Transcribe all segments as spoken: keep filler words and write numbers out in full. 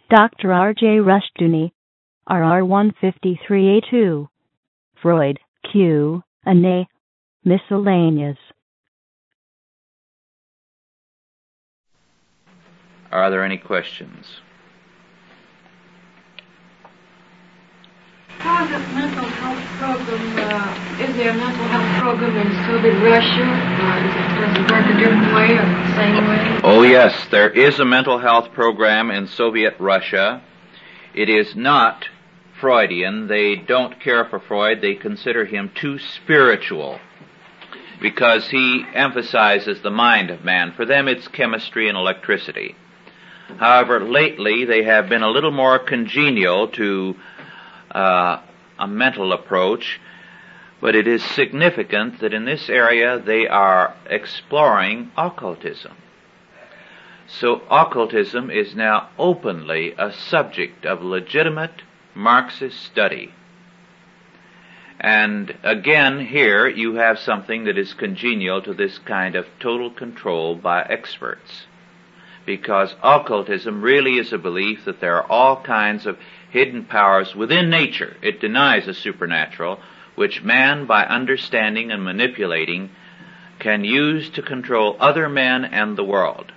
Doctor R J Rushdoony, R R one fifty-three A two, Freud, Q and A, miscellaneous. Are there any questions? How is this mental health program, uh, is there a mental health program in Soviet Russia? Uh, is it, does it work a different way or the same way? Oh yes, there is a mental health program in Soviet Russia. It is not Freudian. They don't care for Freud. They consider him too spiritual because he emphasizes the mind of man. For them it's chemistry and electricity. However, lately they have been a little more congenial to Uh, a mental approach, but it is significant that in this area they are exploring occultism. So occultism is now openly a subject of legitimate Marxist study. And again, here you have something that is congenial to this kind of total control by experts. Because occultism really is a belief that there are all kinds of hidden powers within nature. It denies the supernatural, which man, by understanding and manipulating, can use to control other men and the world.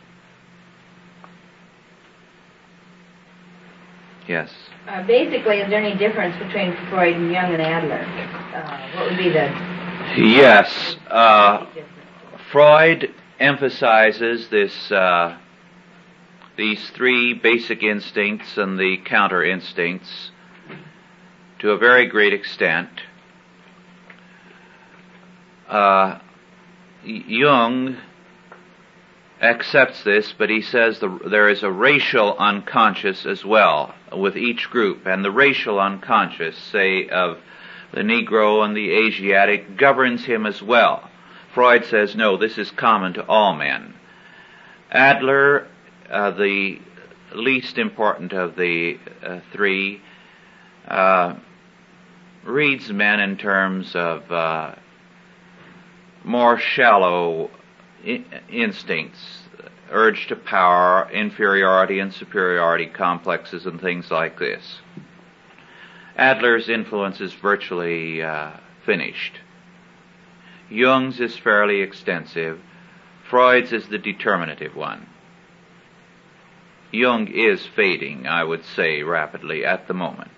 Yes? Uh, basically, is there any difference between Freud and Jung and Adler? Uh, what would be the... Yes. Uh, Freud emphasizes this... Uh, these three basic instincts and the counter-instincts to a very great extent. Uh, Jung accepts this, but he says the, there is a racial unconscious as well with each group, and the racial unconscious, say, of the Negro and the Asiatic, governs him as well. Freud says, no, this is common to all men. Adler, Uh, the least important of the uh, three, uh, reads men in terms of uh, more shallow I- instincts, urge to power, inferiority and superiority complexes and things like this. Adler's influence is virtually uh, finished. Jung's is fairly extensive. Freud's is the determinative one. Jung is fading, I would say, rapidly at the moment.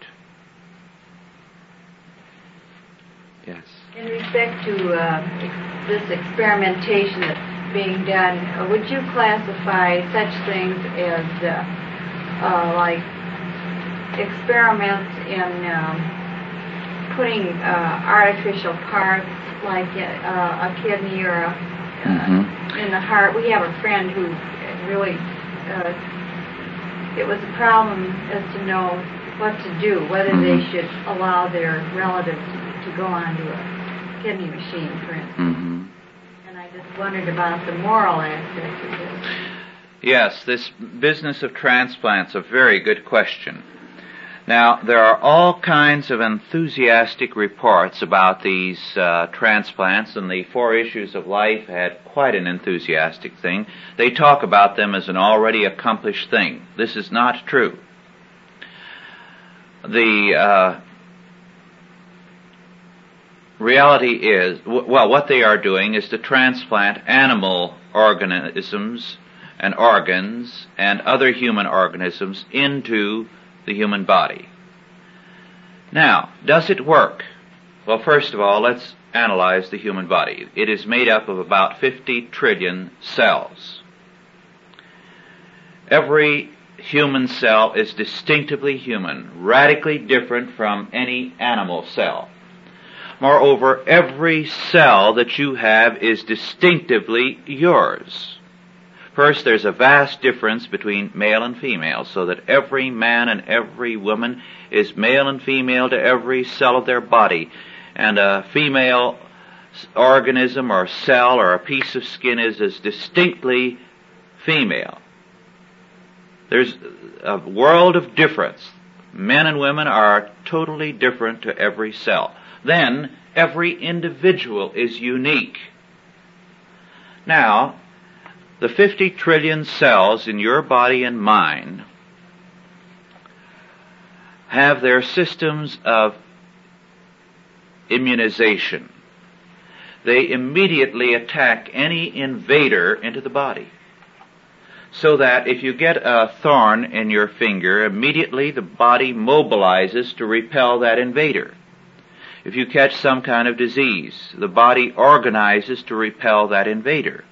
Yes. In respect to uh, ex- this experimentation that's being done, uh, would you classify such things as uh, uh, like experiments in um, putting uh, artificial parts, like uh, a kidney or a, uh, mm-hmm. in the heart? We have a friend who really... Uh, It was a problem as to know what to do, whether mm-hmm. they should allow their relatives to, to go onto a kidney machine, for instance. Mm-hmm. And I just wondered about the moral aspect of this. Yes, this business of transplant's a very good question. Now, there are all kinds of enthusiastic reports about these uh, transplants, and the Four Issues of Life had quite an enthusiastic thing. They talk about them as an already accomplished thing. This is not true. The uh, reality is, w- well, what they are doing is to transplant animal organisms and organs and other human organisms into the human body. Now, does it work? Well, first of all, let's analyze the human body. It is made up of about fifty trillion cells. Every human cell is distinctively human, radically different from any animal cell. Moreover, every cell that you have is distinctively yours. First, there's a vast difference between male and female, so that every man and every woman is male and female to every cell of their body. And a female organism or cell or a piece of skin is as distinctly female. There's a world of difference. Men and women are totally different to every cell. Then, every individual is unique. Now, the fifty trillion cells in your body and mine have their systems of immunization. They immediately attack any invader into the body. So that if you get a thorn in your finger, immediately the body mobilizes to repel that invader. If you catch some kind of disease, the body organizes to repel that invader.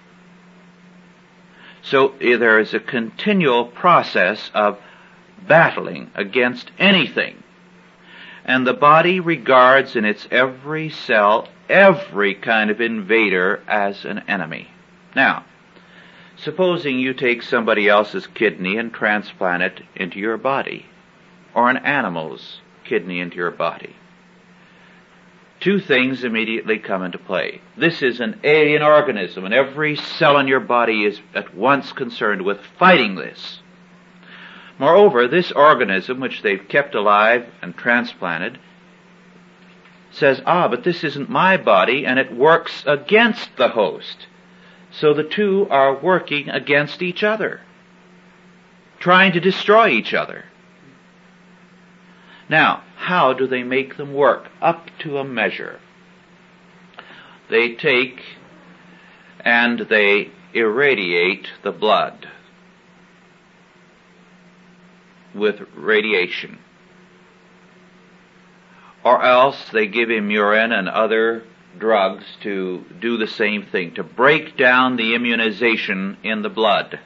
So there is a continual process of battling against anything. And the body regards in its every cell every kind of invader as an enemy. Now, supposing you take somebody else's kidney and transplant it into your body, or an animal's kidney into your body. Two things immediately come into play. This is an alien organism, and every cell in your body is at once concerned with fighting this. Moreover, this organism, which they've kept alive and transplanted, says, ah, but this isn't my body, and it works against the host. So the two are working against each other, trying to destroy each other. Now, how do they make them work? Up to a measure. They take and they irradiate the blood with radiation. Or else they give him urine and other drugs to do the same thing, to break down the immunization in the blood.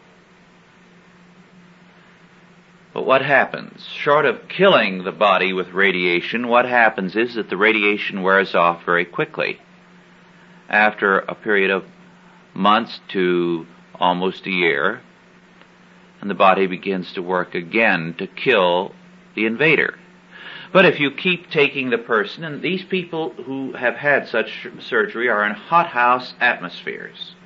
But what happens? Short of killing the body with radiation, what happens is that the radiation wears off very quickly. After a period of months to almost a year, and the body begins to work again to kill the invader. But if you keep taking the person, and these people who have had such surgery are in hothouse atmospheres,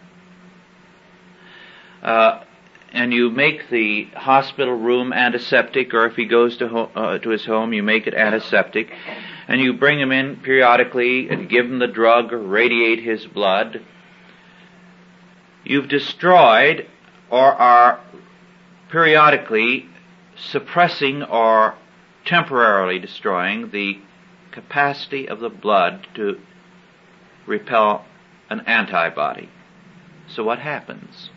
uh, and you make the hospital room antiseptic, or if he goes to, ho- uh, to his home, you make it antiseptic, and you bring him in periodically and give him the drug or radiate his blood, you've destroyed or are periodically suppressing or temporarily destroying the capacity of the blood to repel an antibody. So what happens?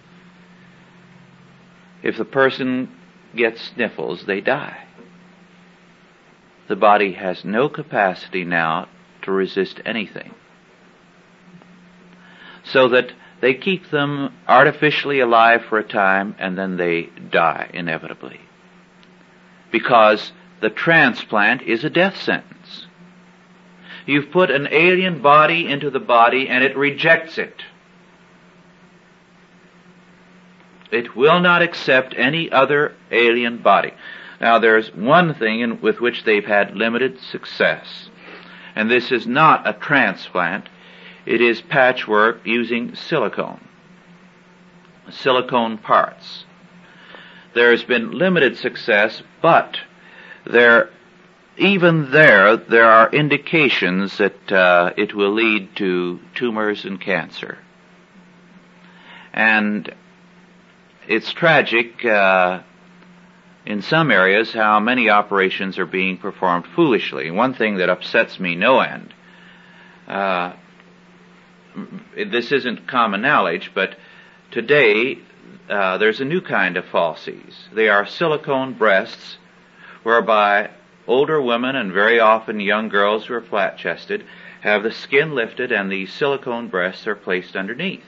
If the person gets sniffles, they die. The body has no capacity now to resist anything. So that they keep them artificially alive for a time, and then they die inevitably. Because the transplant is a death sentence. You've put an alien body into the body, and it rejects it. It will not accept any other alien body. Now, there's one thing in, with which they've had limited success, and this is not a transplant. It is patchwork using silicone, silicone parts. There's been limited success, but there, even there, there are indications that uh, it will lead to tumors and cancer. And it's tragic uh, in some areas how many operations are being performed foolishly. One thing that upsets me no end, uh, this isn't common knowledge, but today uh, there's a new kind of falsies. They are silicone breasts, whereby older women and very often young girls who are flat-chested have the skin lifted and the silicone breasts are placed underneath.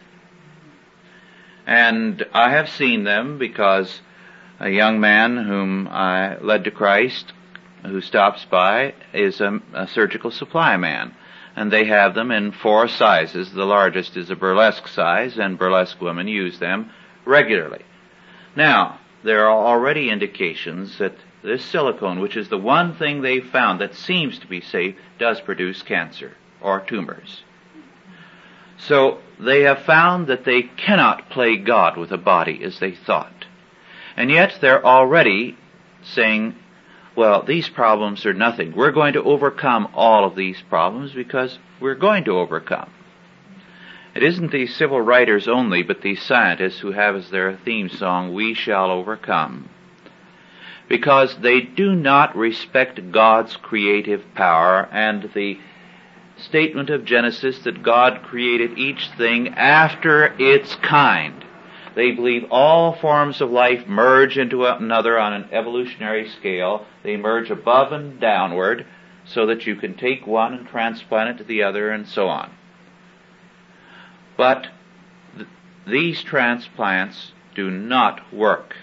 And I have seen them because a young man whom I led to Christ, who stops by, is a, a surgical supply man. And they have them in four sizes. The largest is a burlesque size, and burlesque women use them regularly. Now, there are already indications that this silicone, which is the one thing they've found that seems to be safe, does produce cancer or tumors. So they have found that they cannot play God with a body as they thought. And yet they're already saying, well, these problems are nothing. We're going to overcome all of these problems because we're going to overcome. It isn't these civil writers only, but these scientists who have as their theme song, "We shall overcome." because they do not respect God's creative power and the statement of Genesis that God created each thing after its kind. They believe all forms of life merge into another on an evolutionary scale. They merge above and downward so that you can take one and transplant it to the other and so on. But th- these transplants do not work.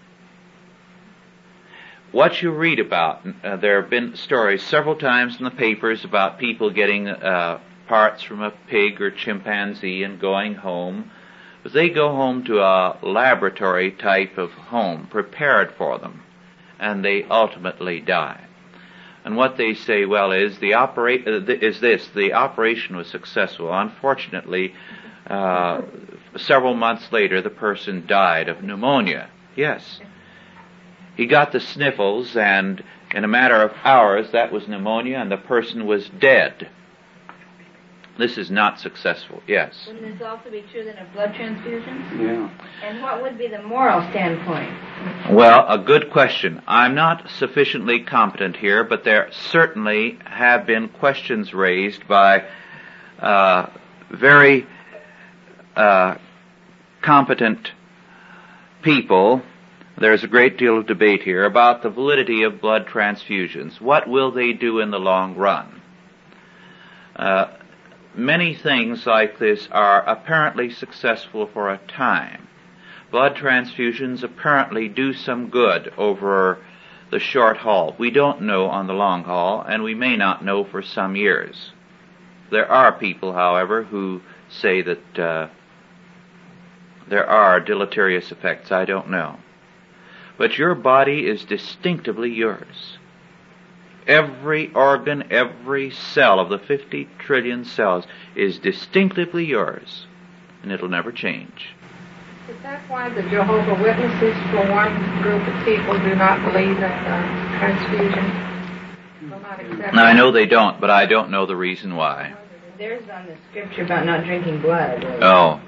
What you read about, uh, there have been stories several times in the papers about people getting uh, parts from a pig or chimpanzee and going home. But they go home to a laboratory type of home prepared for them, and they ultimately die. And what they say, well, is the opera- uh, th- is this: the operation was successful. Unfortunately, uh, several months later, the person died of pneumonia. Yes. He got the sniffles, and in a matter of hours, that was pneumonia, and the person was dead. This is not successful, yes. Wouldn't this also be true then of blood transfusions? Yeah. And what would be the moral standpoint? Well, a good question. I'm not sufficiently competent here, but there certainly have been questions raised by uh, very uh, competent people. There's a great deal of debate here about the validity of blood transfusions. What will they do in the long run? Uh, many things like this are apparently successful for a time. Blood transfusions apparently do some good over the short haul. We don't know on the long haul, and we may not know for some years. There are people, however, who say that uh, there are deleterious effects. I don't know. But your body is distinctively yours. Every organ, every cell of the fifty trillion cells is distinctively yours, and it'll never change. Is that why the Jehovah Witnesses, for one group of people, do not believe in uh, transfusion? Will not accept Now, I it? know they don't, but I don't know the reason why. There's on the scripture about not drinking blood. Oh,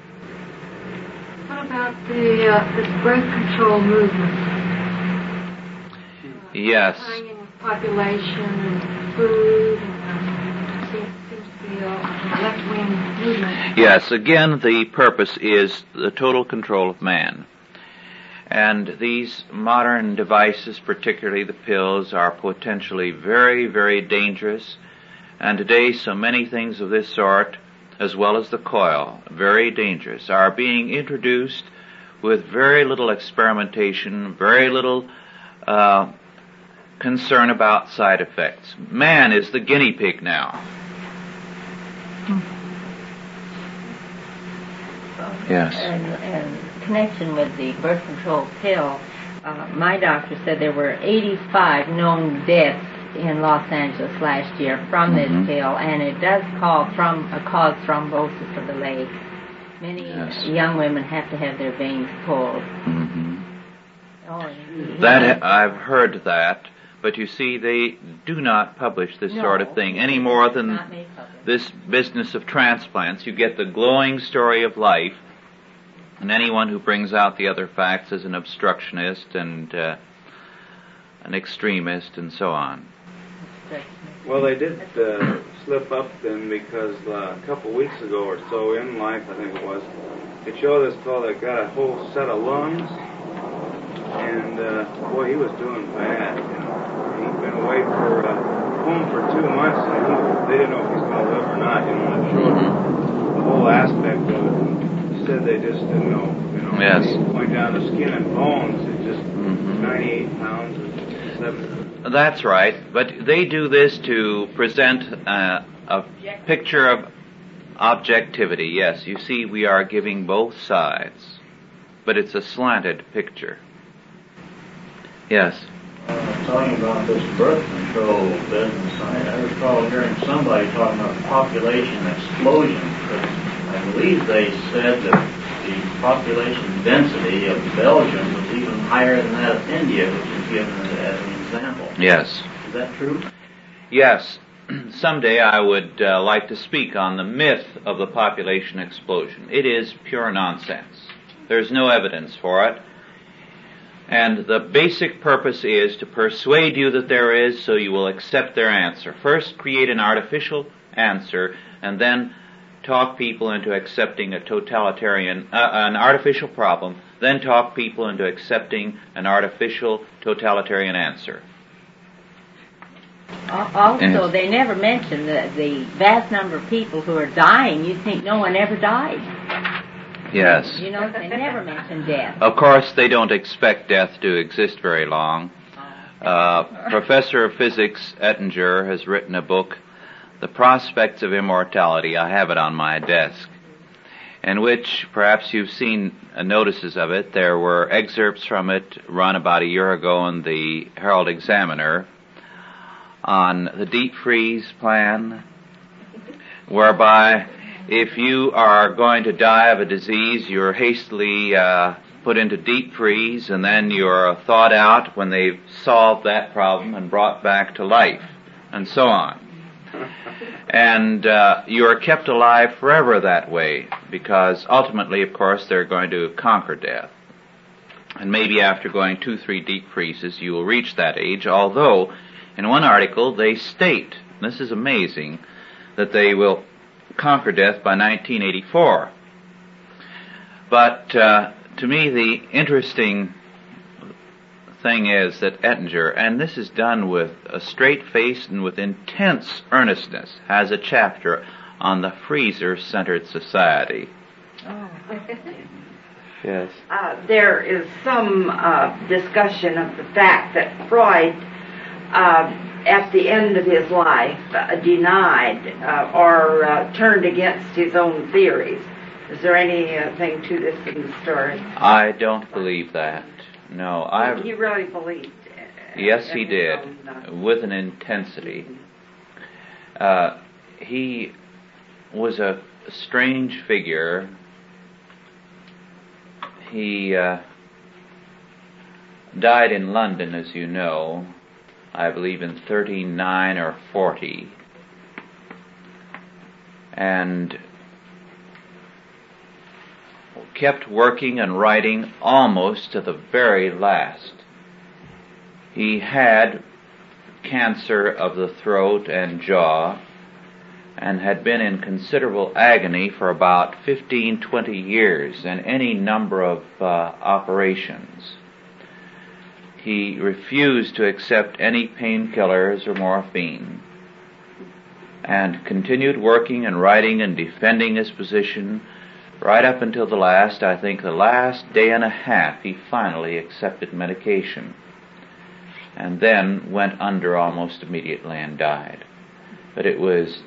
What about the uh, this birth control movement? yes. Tying in with population and food, and uh, seems, seems to be a left-wing movement. Yes, again, the purpose is the total control of man. And these modern devices, particularly the pills, are potentially very, very dangerous. And today, so many things of this sort, as well as the coil, very dangerous, are being introduced with very little experimentation, very little uh, concern about side effects. Man is the guinea pig now. Yes. And, and connection with the birth control pill, uh, my doctor said there were eighty-five known deaths in Los Angeles last year from this Mhm. pill, and it does call from uh, cause thrombosis of the leg. Many Yes. young women have to have their veins pulled. Mm-hmm. Oh, That I've heard that, but you see, they do not publish this No. sort of thing any more than Not made public. this business of transplants. You get the glowing story of life, and anyone who brings out the other facts is an obstructionist and uh, an extremist and so on. Well, they did uh, slip up then, because uh, a couple weeks ago or so in Life, I think it was, it showed this fellow that got a whole set of lungs, and uh, boy, he was doing bad. You know, he'd been away for uh, home for two months, and he, they didn't know if he's going to live or not. You know, it showed Mm-hmm. the whole aspect of it. And said they just didn't know. You know, Yes. Going down to skin and bones, it just Mhm. ninety-eight pounds or seventy. That's right, but they do this to present uh, a picture of objectivity. Yes, you see, we are giving both sides, but it's a slanted picture. Yes. Uh, talking about this birth control business, I, I recall hearing somebody talking about population explosion, because I believe they said that the population density of Belgium was even higher than that of India, which is given as an example. Yes. Is that true? Yes. Someday I would uh, like to speak on the myth of the population explosion. It is pure nonsense. There's no evidence for it. And the basic purpose is to persuade you that there is, so you will accept their answer. First, create an artificial answer, and then talk people into accepting a totalitarian, uh, an artificial problem, then talk people into accepting an artificial totalitarian answer. Also, And- they never mention the, the vast number of people who are dying. You'd think no one ever died. Yes. You know, they never mention death. Of course, they don't expect death to exist very long. Uh, Professor of Physics Ettinger has written a book, The Prospects of Immortality. I have it on my desk, in which perhaps you've seen uh, notices of it. There were excerpts from it run about a year ago in the Herald Examiner on the deep freeze plan, whereby if you are going to die of a disease, you're hastily uh, put into deep freeze, and then you're thawed out when they've solved that problem and brought back to life, and so on. And uh, you are kept alive forever that way, because ultimately, of course, they're going to conquer death. And maybe after going two, three deep freezes, you will reach that age, although in one article they state, and this is amazing, that they will conquer death by nineteen eighty-four. But uh, to me, the interesting thing is that Ettinger, and this is done with a straight face and with intense earnestness, has a chapter on the freezer-centered society. Oh. Yes. Uh, there is some uh, discussion of the fact that Freud, uh, at the end of his life, uh, denied uh, or uh, turned against his own theories. Is there anything to this in the story? I don't believe that. No, I. He really believed. Uh, Yes, in he his did, own, uh, with an intensity. Uh, he was a strange figure. He uh, died in London, as you know, I believe in thirty-nine or forty. And kept working and writing almost to the very last. He had cancer of the throat and jaw, and had been in considerable agony for about fifteen, twenty years, and any number of uh, operations. He refused to accept any painkillers or morphine, and continued working and writing and defending his position right up until the last, I think the last day and a half, he finally accepted medication, and then went under almost immediately and died. But it was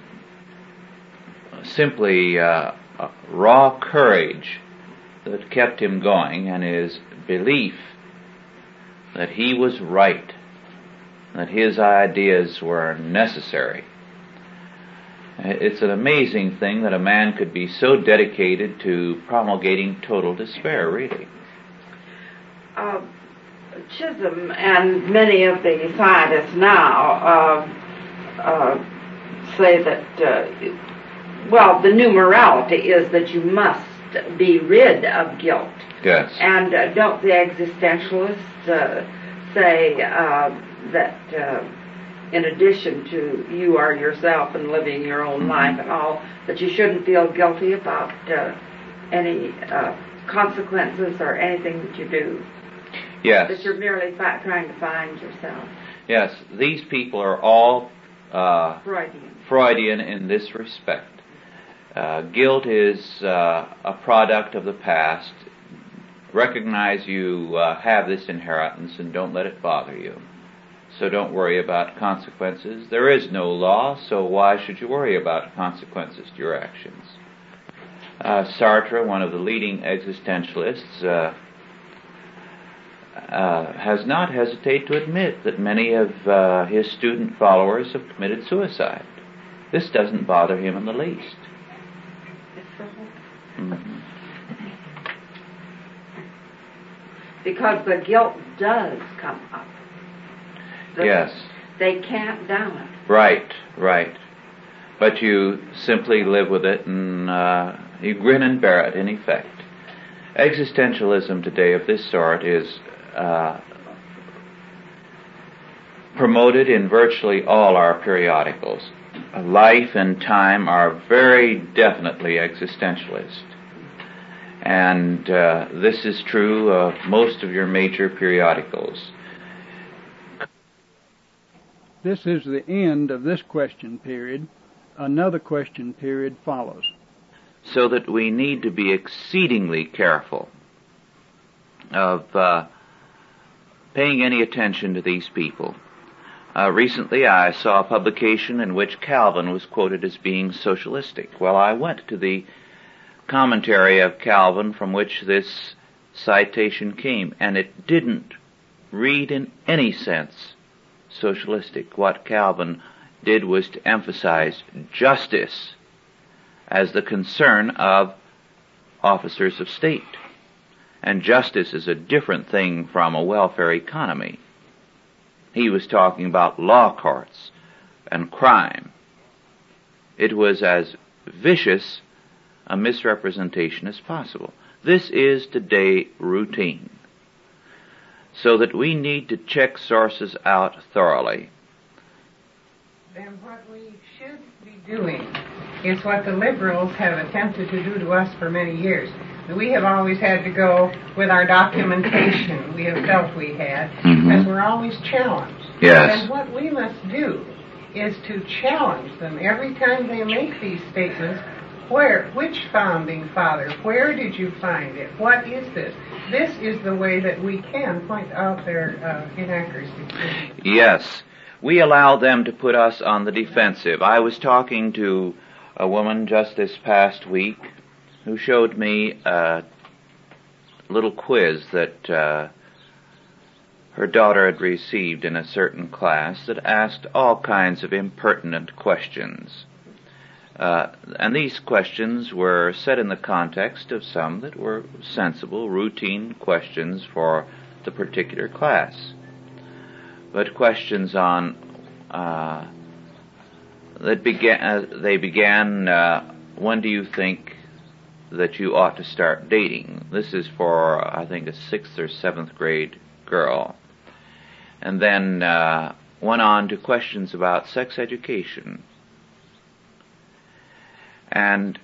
simply uh, a raw courage that kept him going, and his belief that he was right, that his ideas were necessary. It's an amazing thing that a man could be so dedicated to promulgating total despair, really. Uh, Chisholm and many of the scientists now uh, uh, say that, uh, well, the new morality is that you must be rid of guilt. Yes. And uh, don't the existentialists uh, say uh, that uh, in addition to you are yourself and living your own mm-hmm. life and all, that you shouldn't feel guilty about uh, any uh, consequences or anything that you do? Yes. That you're merely fi- trying to find yourself. Yes, these people are all uh, Freudian. Freudian in this respect. Uh, guilt is uh, a product of the past. Recognize you uh, have this inheritance and don't let it bother you. So don't worry about consequences. There is no law, so why should you worry about consequences to your actions? Uh, Sartre, one of the leading existentialists, uh, uh, has not hesitated to admit that many of uh, his student followers have committed suicide. This doesn't bother him in the least. Mm-hmm. Because the guilt does come up. The, yes. They can't down it. Right, right. But you simply live with it and uh, you grin and bear it in effect. Existentialism today of this sort is uh, promoted in virtually all our periodicals. Life and Time are very definitely existentialist. And uh, this is true of most of your major periodicals. This is the end of this question period. Another question period follows. So that we need to be exceedingly careful of uh, paying any attention to these people. Uh, recently I saw a publication in which Calvin was quoted as being socialistic. Well, I went to the commentary of Calvin from which this citation came, and it didn't read in any sense socialistic. What Calvin did was to emphasize justice as the concern of officers of state. And justice is a different thing from a welfare economy. He was talking about law courts and crime. It was as vicious a misrepresentation as possible. This is today routine. So that we need to check sources out thoroughly. Then what we should be doing is what the liberals have attempted to do to us for many years. We have always had to go with our documentation. We have felt we had, mm-hmm. because we're always challenged. Yes. And what we must do is to challenge them every time they make these statements. Where, which founding father? Where did you find it? What is this? This is the way that we can point out their uh, inaccuracies. Yes. We allow them to put us on the defensive. I was talking to a woman just this past week who showed me a little quiz that uh, her daughter had received in a certain class that asked all kinds of impertinent questions. Uh, and these questions were set in the context of some that were sensible, routine questions for the particular class. But questions on, uh, that began, uh, they began, uh, when do you think that you ought to start dating? This is for, I think, a sixth or seventh grade girl. And then, uh, went on to questions about sex education. And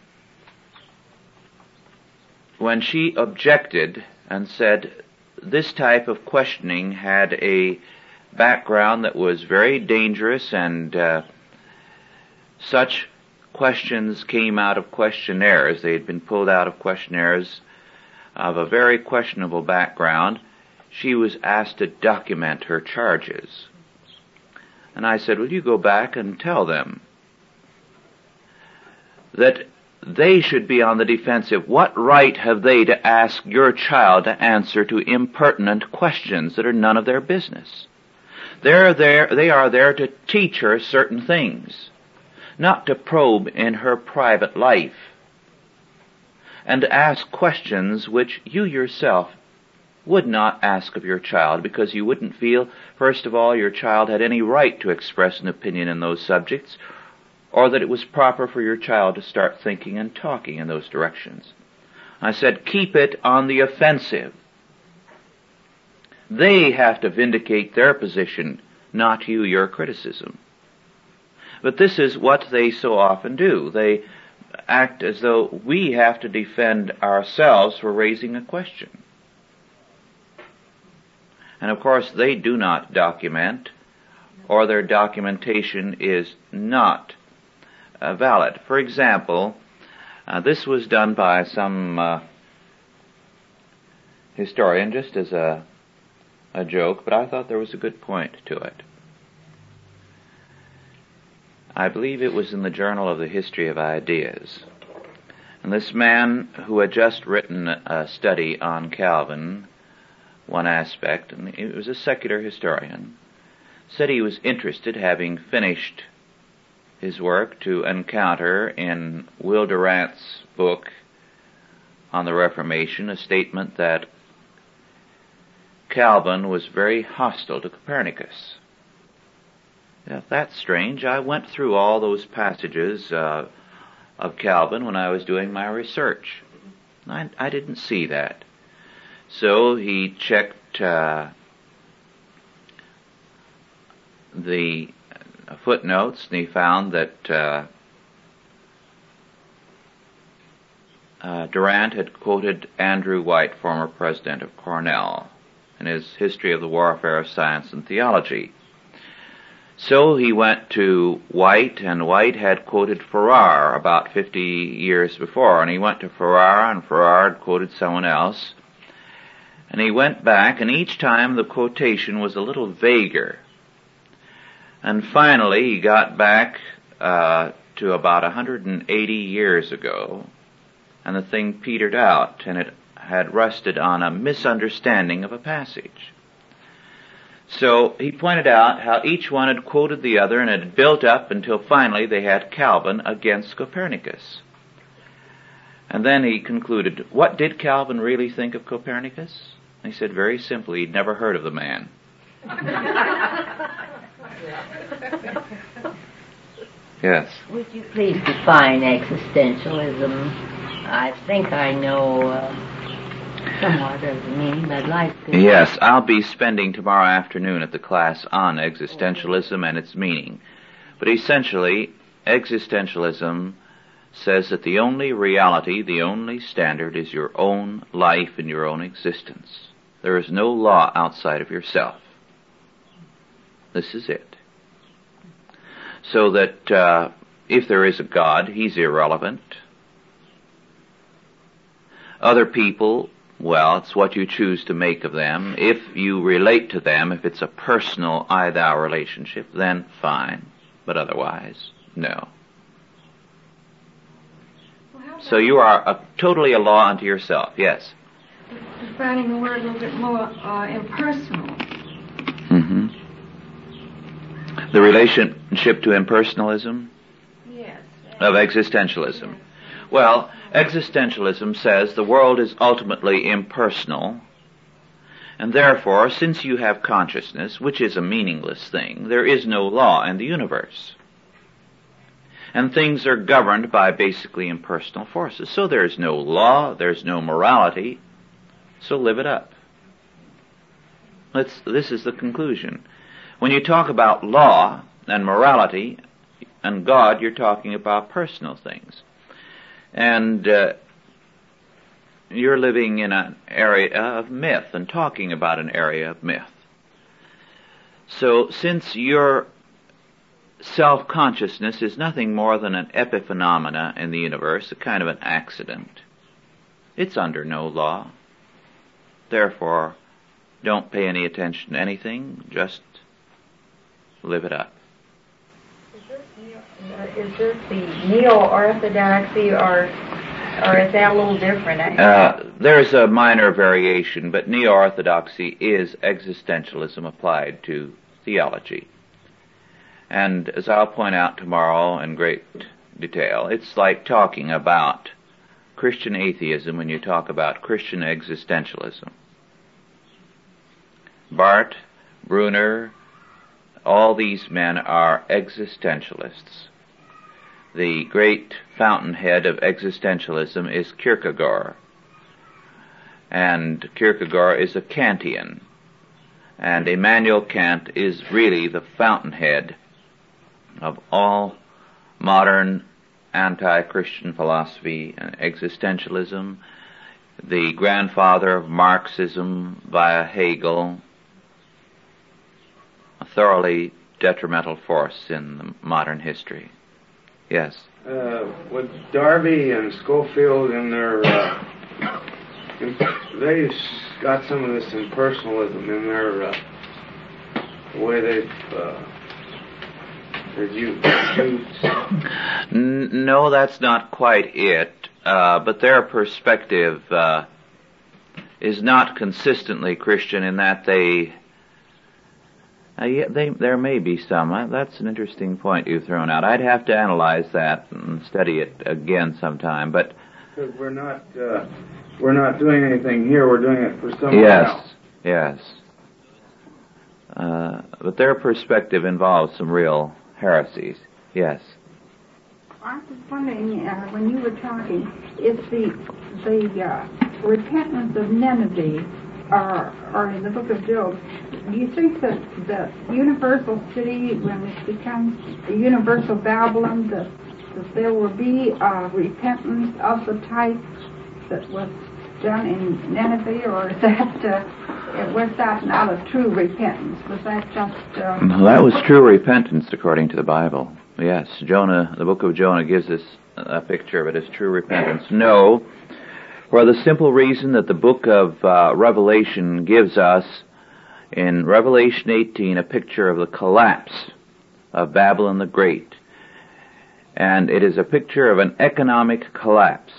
when she objected and said this type of questioning had a background that was very dangerous, and uh, such questions came out of questionnaires, they had been pulled out of questionnaires of a very questionable background, she was asked to document her charges. And I said, will you go back and tell them that they should be on the defensive? What right have they to ask your child to answer to impertinent questions that are none of their business? They're there, they are there to teach her certain things, not to probe in her private life and to ask questions which you yourself would not ask of your child, because you wouldn't feel, first of all, your child had any right to express an opinion in those subjects, or that it was proper for your child to start thinking and talking in those directions. I said, keep it on the offensive. They have to vindicate their position, not you your criticism. But this is what they so often do. They act as though we have to defend ourselves for raising a question. And of course they do not document, or their documentation is not Uh, valid. For example, uh, this was done by some uh, historian just as a, a joke, but I thought there was a good point to it. I believe it was in the Journal of the History of Ideas. And this man who had just written a study on Calvin, one aspect, and he was a secular historian, said he was interested, having finished his work, to encounter in Will Durant's book on the Reformation a statement that Calvin was very hostile to Copernicus. Now, that's strange. I went through all those passages uh, of Calvin when I was doing my research. I, I didn't see that. So he checked uh, the footnotes, and he found that uh, uh, Durant had quoted Andrew White, former president of Cornell, in his History of the Warfare of Science and Theology. So he went to White, and White had quoted Farrar about fifty years before, and he went to Farrar, and Farrar had quoted someone else. And he went back, and each time the quotation was a little vaguer. And finally he got back uh, to about one hundred eighty years ago, and the thing petered out, and it had rested on a misunderstanding of a passage. So he pointed out how each one had quoted the other and had built up until finally they had Calvin against Copernicus. And then he concluded, what did Calvin really think of Copernicus? And he said very simply, he'd never heard of the man. Yes. Would you please define existentialism? I think I know uh, somewhat of the meaning, but I'd like to... Yes, I'll be spending tomorrow afternoon at the class on existentialism and its meaning. But essentially, existentialism says that the only reality, the only standard is your own life and your own existence. There is no law outside of yourself. This is it. So that uh, if there is a God, he's irrelevant. Other people, well, it's what you choose to make of them. If you relate to them, if it's a personal I-thou relationship, then fine. But otherwise, no. Well, so you are a, totally a law unto yourself, yes. Defining the word a little bit more uh, impersonal. Mm-hmm. The relationship to impersonalism? Yes. Of existentialism. Well, existentialism says the world is ultimately impersonal, and therefore, since you have consciousness, which is a meaningless thing, there is no law in the universe. And things are governed by basically impersonal forces. So there's no law, there's no morality, so live it up. Let's, this is the conclusion. When you talk about law and morality and God, you're talking about personal things. And uh, you're living in an area of myth and talking about an area of myth. So since your self-consciousness is nothing more than an epiphenomena in the universe, a kind of an accident, it's under no law. Therefore, don't pay any attention to anything, just live it up. Is this, neo, uh, is this the neo-orthodoxy, or, or is that a little different? Uh, there's a minor variation, but neo-orthodoxy is existentialism applied to theology. And as I'll point out tomorrow in great detail, it's like talking about Christian atheism when you talk about Christian existentialism. Barth, Brunner, all these men are existentialists. The great fountainhead of existentialism is Kierkegaard. And Kierkegaard is a Kantian. And Immanuel Kant is really the fountainhead of all modern anti-Christian philosophy and existentialism, the grandfather of Marxism via Hegel, a thoroughly detrimental force in modern history. Yes? Uh, with Darby and Schofield and their, uh, they got some of this impersonalism in their, uh, the way they've, uh, their views. N- no, that's not quite it. Uh, but their perspective, uh, is not consistently Christian in that they, Uh, yeah, they, there may be some. Uh, that's an interesting point you've thrown out. I'd have to analyze that and study it again sometime. But because we're not uh, we're not doing anything here, we're doing it for someone yes, else. Yes, uh, but their perspective involves some real heresies. Yes. I was wondering, uh, when you were talking, if the the uh, repentance of Nineveh or, or in the book of Job, do you think that the universal city, when it becomes a universal Babylon, that, that there will be a repentance of the type that was done in Nineveh, or is that, uh, was that not a true repentance? Was that just... Uh, well, that was true repentance according to the Bible. Yes, Jonah, the book of Jonah gives us a picture of it as true repentance. No, for the simple reason that the book of uh, Revelation gives us, in Revelation eighteen, a picture of the collapse of Babylon the Great. And it is a picture of an economic collapse.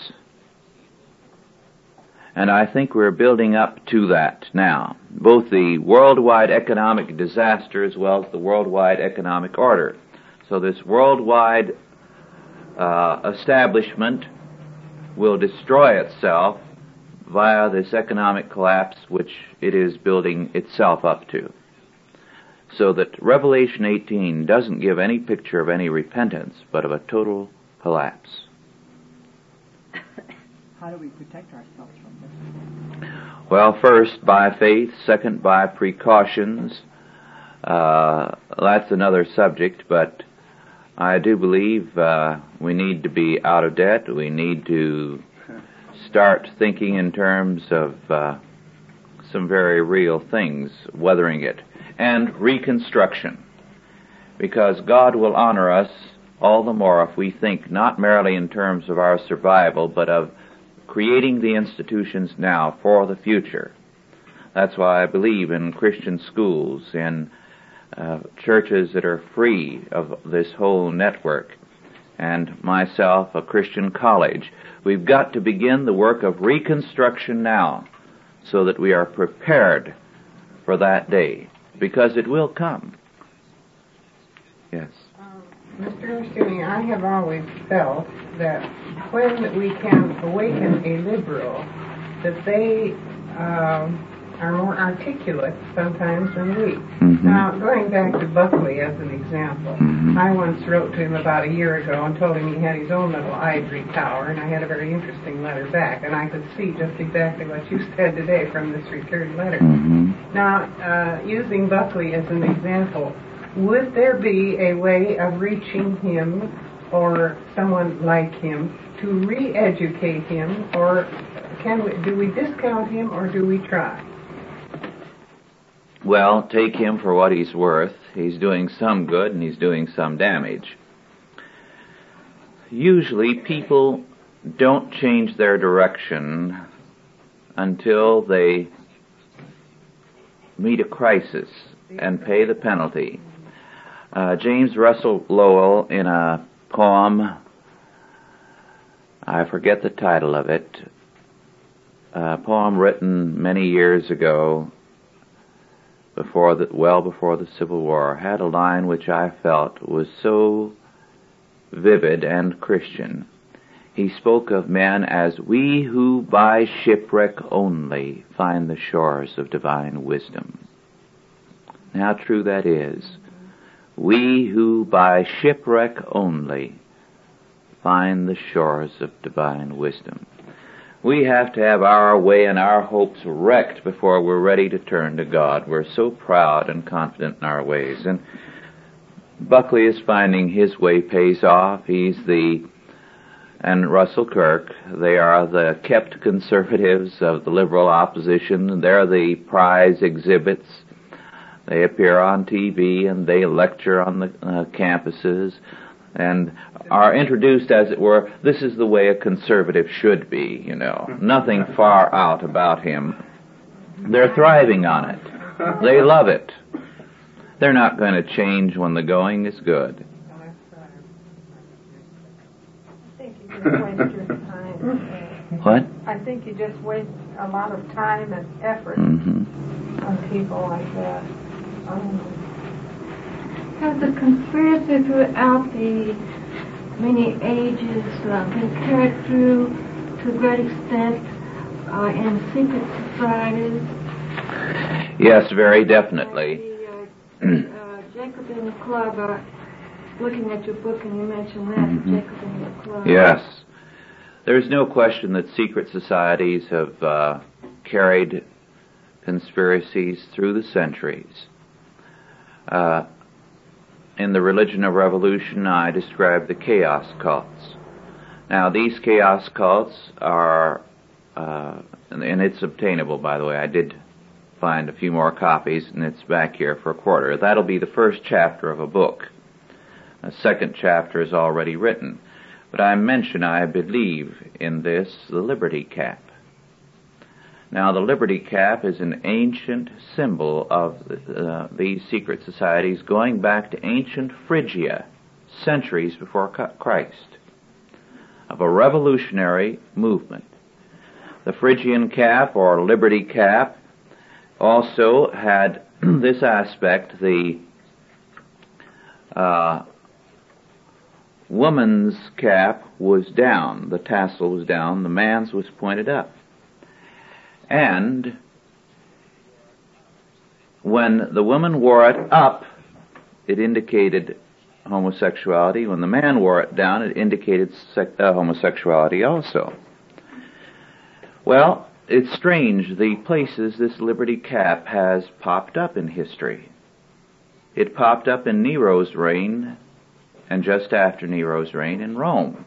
And I think we're building up to that now, both the worldwide economic disaster as well as the worldwide economic order. So this worldwide uh, establishment will destroy itself via this economic collapse which it is building itself up to. So that Revelation eighteen doesn't give any picture of any repentance, but of a total collapse. How do we protect ourselves from this? Well, first by faith, second by precautions. Uh, that's another subject, but I do believe uh, we need to be out of debt. We need to start thinking in terms of uh, some very real things, weathering it, and reconstruction. Because God will honor us all the more if we think not merely in terms of our survival, but of creating the institutions now for the future. That's why I believe in Christian schools, in uh, churches that are free of this whole network, and myself, a Christian college. We've got to begin the work of reconstruction now, so that we are prepared for that day, because it will come. Yes. Um, Mister Erskine, I have always felt that when we can awaken a liberal, that they um, are more articulate sometimes than we. Mm-hmm. Now, going back to Buckley as an example, Mm-hmm. I once wrote to him about a year ago and told him he had his own little ivory tower, and I had a very interesting letter back, and I could see just exactly what you said today from this returned letter. Mm-hmm. Now, uh, using Buckley as an example, would there be a way of reaching him or someone like him to re-educate him, or can we, do we discount him, or do we try? Well, take him for what he's worth. He's doing some good and he's doing some damage. Usually people don't change their direction until they meet a crisis and pay the penalty. Uh, James Russell Lowell, in a poem, I forget the title of it, a poem written many years ago, before the, well before the Civil War, had a line which I felt was so vivid and Christian. He spoke of men as we who by shipwreck only find the shores of divine wisdom. And how true that is. We who by shipwreck only find the shores of divine wisdom. We have to have our way and our hopes wrecked before we're ready to turn to God. We're so proud and confident in our ways. And Buckley is finding his way pays off. He's the, and Russell Kirk, they are the kept conservatives of the liberal opposition. They're the prize exhibits. They appear on T V and they lecture on the uh, campuses and are introduced, as it were, this is the way a conservative should be, you know. Nothing far out about him. They're thriving on it. They love it. They're not going to change when the going is good. I think you just waste your time. What? I think you just waste a lot of time and effort Mm-hmm. on people like that. Um, Has the conspiracy throughout the many ages uh, been carried through to a great extent uh, in secret societies? Yes, very definitely. The, uh, uh, Jacob in the Club, uh, looking at your book and you mentioned that, Mm-hmm. Jacob in the Club. Yes. There's no question that secret societies have uh, carried conspiracies through the centuries. Uh, in The Religion of Revolution, I describe the chaos cults. Now, these chaos cults are, uh, and, and it's obtainable, by the way. I did find a few more copies, and it's back here for a quarter. That'll be the first chapter of a book. A second chapter is already written. But I mention, I believe, in this, the Liberty Cap. Now, the Liberty Cap is an ancient symbol of uh, these secret societies going back to ancient Phrygia, centuries before Christ, of a revolutionary movement. The Phrygian cap, or Liberty Cap, also had this aspect: the uh, woman's cap was down, the tassel was down, the man's was pointed up. And when the woman wore it up, it indicated homosexuality. When the man wore it down, it indicated sec- uh, homosexuality also. Well, it's strange the places this Liberty Cap has popped up in history. It popped up in Nero's reign, and just after Nero's reign in Rome.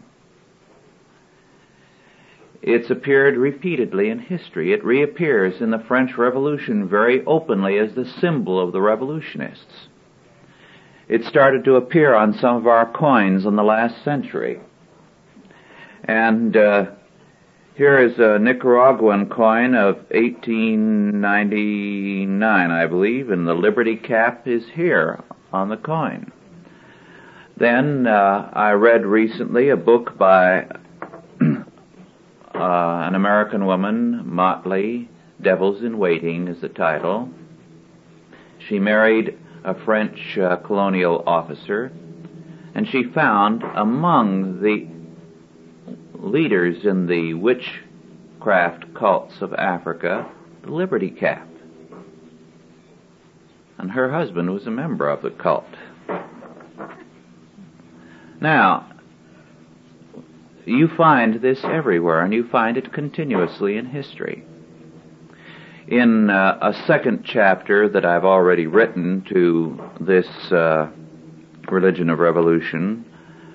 It's appeared repeatedly in history. It reappears in the French Revolution very openly as the symbol of the revolutionists. It started to appear on some of our coins in the last century. And uh, here is a Nicaraguan coin of eighteen ninety-nine, I believe, and the Liberty Cap is here on the coin. Then uh, I read recently a book by Uh, an American woman, Motley, Devils in Waiting is the title. She married a French uh, colonial officer, and she found among the leaders in the witchcraft cults of Africa the Liberty Cap. And her husband was a member of the cult. Now, you find this everywhere, and you find it continuously in history. In uh, a second chapter that I've already written to this uh, Religion of Revolution,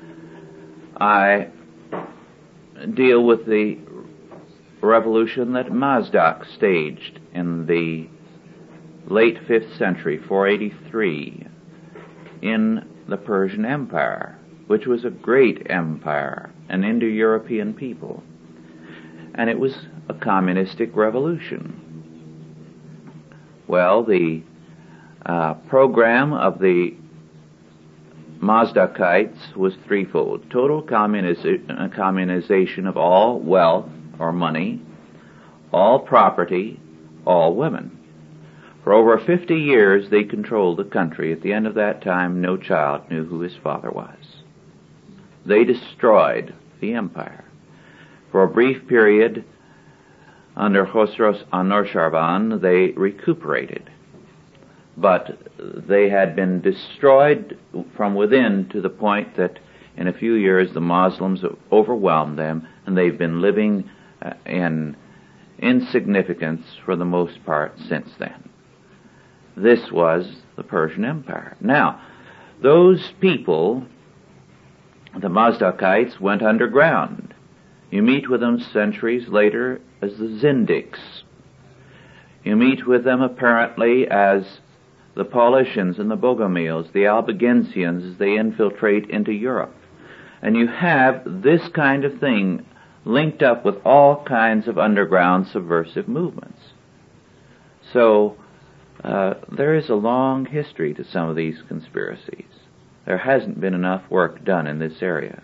I deal with the revolution that Mazdak staged in the late fifth century, four eighty-three, in the Persian Empire, which was a great empire, an Indo-European people. And it was a communistic revolution. Well, the uh, program of the Mazdakites was threefold. Total communiz- communization of all wealth or money, all property, all women. For over fifty years they controlled the country. At the end of that time, no child knew who his father was. They destroyed the empire. For a brief period, under Khosrow Anushirvan, they recuperated. But they had been destroyed from within to the point that in a few years the Muslims overwhelmed them, and they've been living uh, in insignificance for the most part since then. This was the Persian Empire. Now, those people, the Mazdakites, went underground. You meet with them centuries later as the Zindiks. You meet with them apparently as the Paulicians and the Bogomils, the Albigensians, as they infiltrate into Europe. And you have this kind of thing linked up with all kinds of underground subversive movements. So uh, there is a long history to some of these conspiracies. There hasn't been enough work done in this area.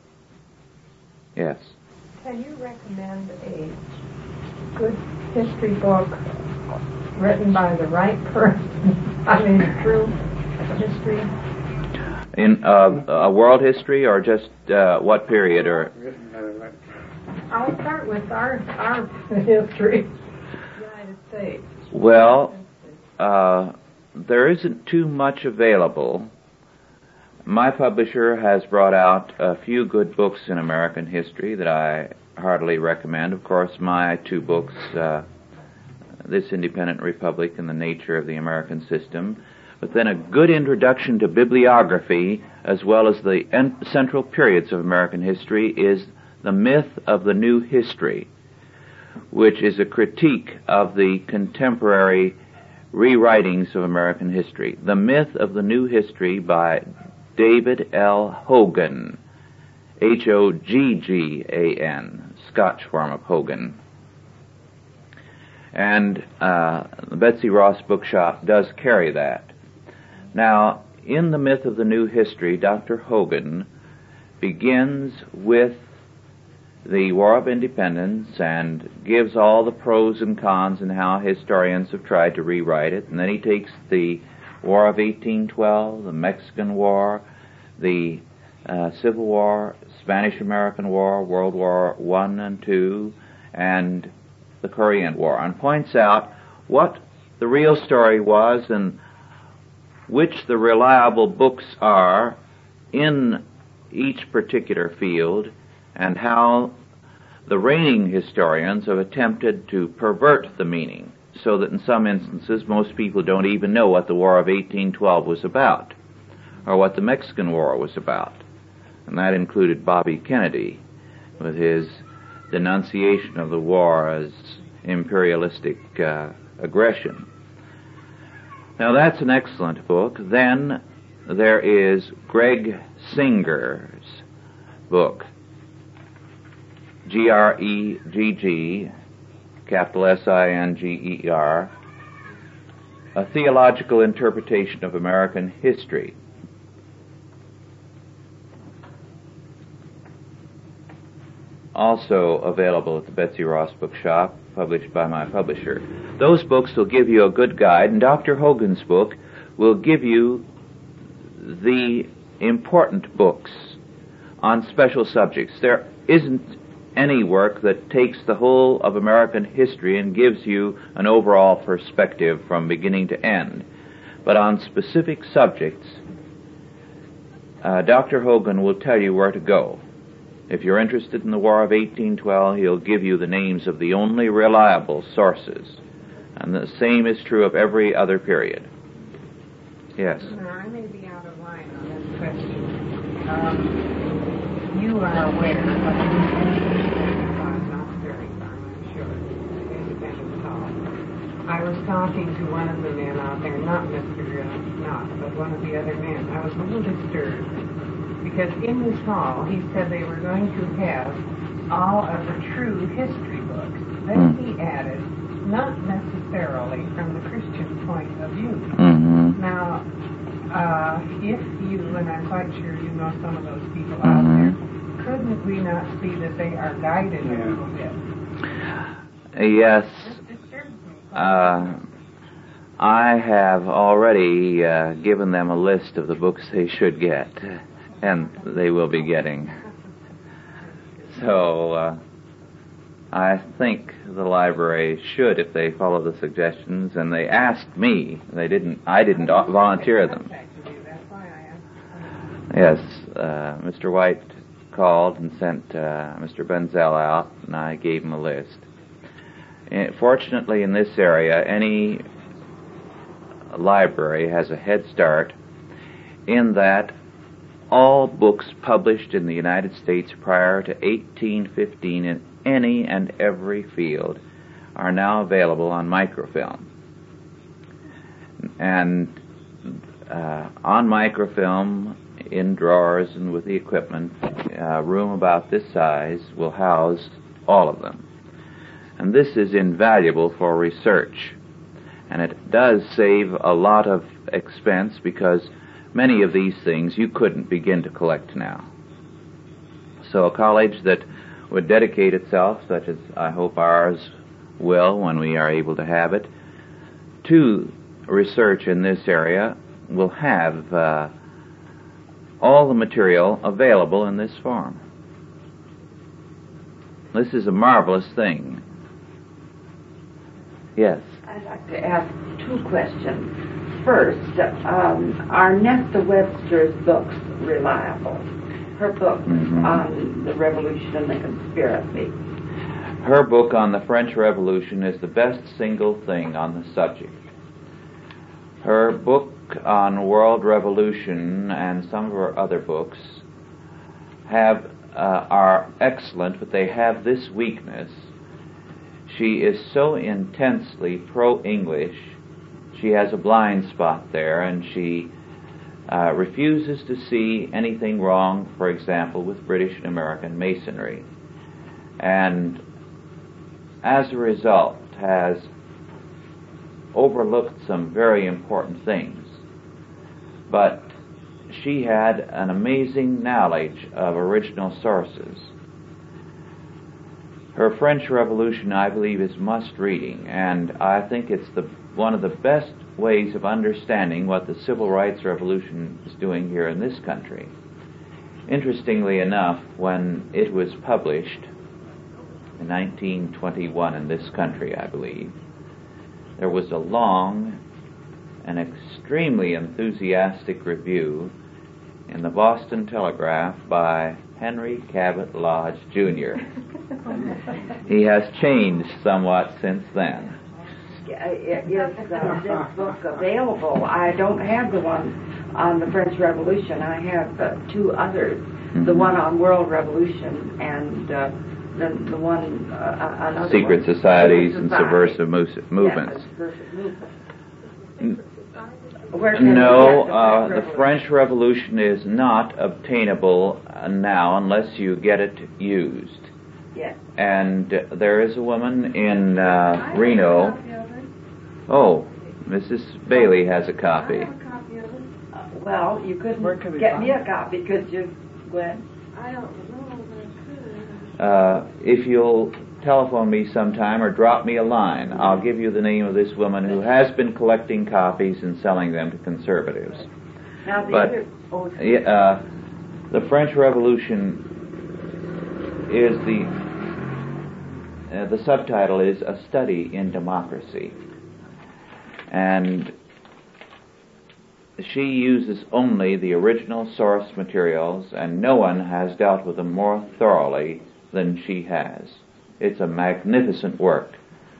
Yes? Can you recommend a good history book written by the right person? I mean, true history? In uh, a world history, or just uh, what period? Or I'll start with our our history, United States. Well, uh, there isn't too much available. My publisher has brought out a few good books in American history that I heartily recommend. Of course, my two books, uh, this independent republic and the nature of the American system, but then a good introduction to bibliography as well as the en- central periods of American history is The Myth of the New History, which is a critique of the contemporary rewritings of American history. The Myth of the New History by David L. Hogan, H O G G A N, Scotch form of Hogan. And uh, the Betsy Ross Bookshop does carry that. Now, in The Myth of the New History, Doctor Hogan begins with the War of Independence and gives all the pros and cons and how historians have tried to rewrite it. And then he takes the War of eighteen twelve, the Mexican War, the uh, Civil War, Spanish-American War, World War One and Two, and the Korean War, and points out what the real story was and which the reliable books are in each particular field, and how the reigning historians have attempted to pervert the meaning, so that in some instances most people don't even know what the War of eighteen twelve was about, or what the Mexican War was about. And that included Bobby Kennedy, with his denunciation of the war as imperialistic uh, aggression. Now that's an excellent book. Then there is Greg Singer's book, G R E G G, capital S I N G E R, A Theological Interpretation of American History. Also available at the Betsy Ross Bookshop, published by my publisher. Those books will give you a good guide, and Doctor Hogan's book will give you the important books on special subjects. There isn't any work that takes the whole of American history and gives you an overall perspective from beginning to end. But on specific subjects, uh, Doctor Hogan will tell you where to go. If you're interested in the War of eighteen twelve, he'll give you the names of the only reliable sources. And the same is true of every other period. Yes? No, I may be out of line on this question. Um, you are aware of not very far, I'm sure, Independence Hall. I was talking to one of the men out there, not Mister Knott, but one of the other men. I was a little disturbed, because in this hall, he said they were going to have all of the true history books. Then he added, not necessarily from the Christian point of view. Mm-hmm. Now, uh, if you, and I'm quite sure you know some of those people mm-hmm. out there, couldn't we not see that they are guided a little bit? Yes. Uh, I have already uh, given them a list of the books they should get. And they will be getting. So, uh, I think the library should, if they follow the suggestions, and they asked me, they didn't, I didn't volunteer them. Yes, uh, Mister White called and sent uh, Mister Benzel out, and I gave him a list. And fortunately, in this area, any library has a head start in that all books published in the United States prior to eighteen fifteen in any and every field are now available on microfilm. And uh, on microfilm, in drawers and with the equipment, a room about this size will house all of them. And this is invaluable for research. And it does save a lot of expense, because many of these things you couldn't begin to collect now. So a college that would dedicate itself, such as I hope ours will when we are able to have it, to research in this area will have uh, all the material available in this form. This is a marvelous thing. Yes? I'd like to ask two questions. First, um, are Nesta Webster's books reliable? Her books mm-hmm. on the revolution and the conspiracy. her book on the French Revolution is the best single thing on the subject. Her book on world revolution and some of her other books have uh, are excellent, but they have this weakness. She is so intensely pro-English, she has a blind spot there, and she uh, refuses to see anything wrong, for example, with British and American Masonry. And as a result, has overlooked some very important things. But she had an amazing knowledge of original sources. Her French Revolution, I believe, is must-reading, and I think it's the one of the best ways of understanding what the Civil Rights Revolution is doing here in this country. Interestingly enough, when it was published in nineteen twenty-one in this country, I believe, there was a long and extremely enthusiastic review in the Boston Telegraph by Henry Cabot Lodge, Junior He has changed somewhat since then. Is uh, this book available? I don't have the one on the French Revolution. I have uh, two others. Mm-hmm. The one on world revolution and uh, the, the one, uh, another Secret one. societies Secret and society. subversive mo- movements. Yes, subversive movements. No, uh, the French Revolution is not obtainable uh, now unless you get it used. Yes. And uh, there is a woman in uh, Reno. Oh, Missus Bailey has a copy. Uh, well, you couldn't get me a copy, could you, Gwen? I don't know if I could. Uh, if you'll telephone me sometime or drop me a line, I'll give you the name of this woman who has been collecting copies and selling them to conservatives. Now the but other, oh, uh, the French Revolution is the uh, the subtitle is A Study in Democracy, and she uses only the original source materials, and no one has dealt with them more thoroughly than she has. It's a magnificent work.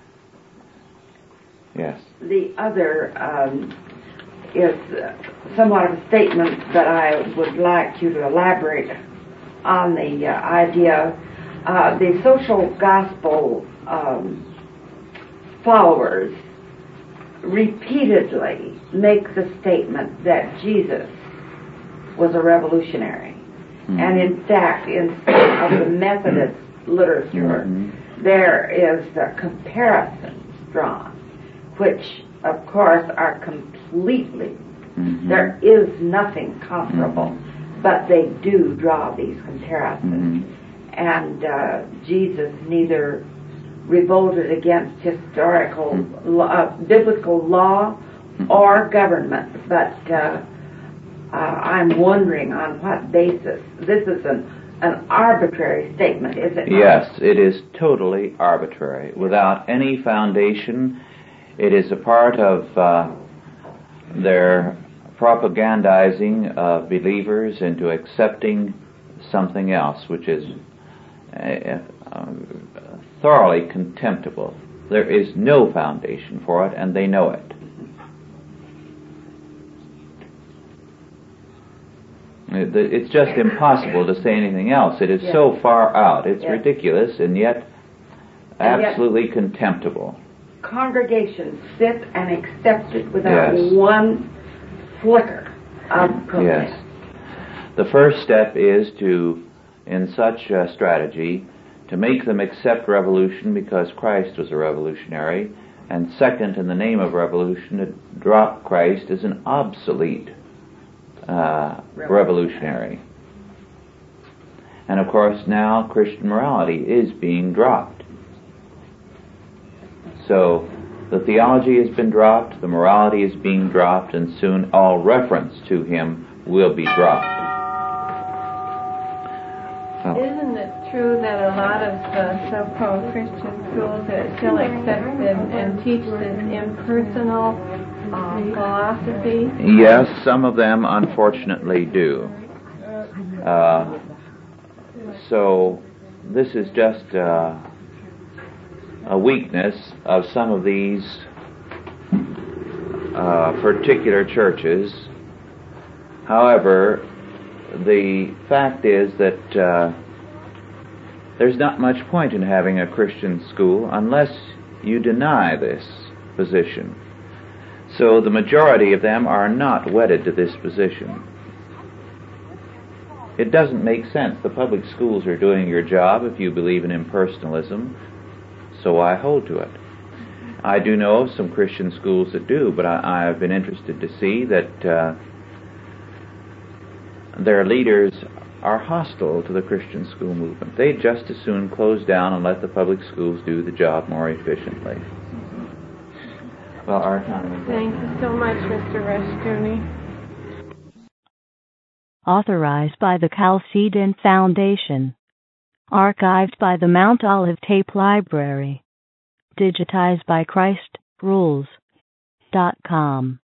Yes. The other um, is uh, somewhat of a statement that I would like you to elaborate on the uh, idea. Uh, the social gospel um, followers repeatedly make the statement that Jesus was a revolutionary. Mm-hmm. And in fact, in some of the Methodist literature, mm-hmm. there is the comparisons drawn, which of course are completely, mm-hmm. there is nothing comparable, mm-hmm. but they do draw these comparisons. Mm-hmm. And uh, Jesus neither revolted against historical, mm-hmm. law, uh, biblical law mm-hmm. or government, but uh, uh, I'm wondering on what basis. This is an an arbitrary statement, is it not? Yes, it is totally arbitrary, without any foundation. It is a part of uh, their propagandizing of believers into accepting something else, which is uh, uh, thoroughly contemptible. There is no foundation for it, and they know it. It's just impossible to say anything else. It is yes. so far out. It's yes. ridiculous, and yet and absolutely yet, contemptible. Congregations sit and accept it without yes. one flicker of protest. Yes. The first step is to, in such a strategy, to make them accept revolution because Christ was a revolutionary, and second, in the name of revolution, to drop Christ as an obsolete Uh, revolutionary. And of course now Christian morality is being dropped. So the theology has been dropped, the morality is being dropped, and soon all reference to him will be dropped. So. Isn't it true that a lot of uh, so-called Christian schools that still accept and, and teach this impersonal Uh, philosophy? Yes, some of them unfortunately do. Uh, so this is just uh, a weakness of some of these uh, particular churches. However, the fact is that uh, there's not much point in having a Christian school unless you deny this position. So the majority of them are not wedded to this position. It doesn't make sense. The public schools are doing your job if you believe in impersonalism, so I hold to it. I do know of some Christian schools that do, but I, I have been interested to see that uh, their leaders are hostile to the Christian school movement. They'd just as soon close down and let the public schools do the job more efficiently. Well, our time is up. Thank you so much, Mister Rushdoony. Authorized by the Chalcedon Foundation. Archived by the Mount Olive Tape Library. Digitized by Christ Rules dot com.